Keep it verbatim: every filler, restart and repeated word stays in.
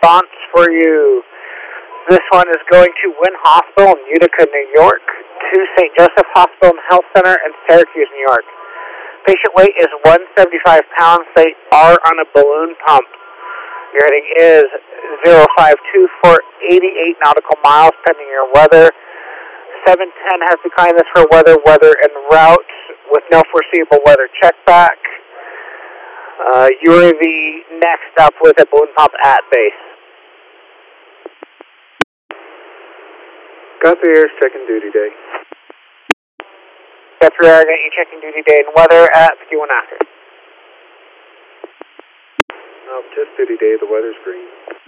response for you. This one is going to Wynn Hospital in Utica, New York, to Saint Joseph Hospital and Health Center in Syracuse, New York. Patient weight is one hundred seventy-five pounds. They are on a balloon pump. Your heading is zero five two for eighty-eight nautical miles, pending your weather. seven ten has declined this for weather, weather en route with no foreseeable weather check back. Uh, you're the next up with a balloon pump at base. Guthrie Air is checking duty day. Guthrie Air, you checking duty day and weather at fifty-one after. No, just duty day, the weather's green.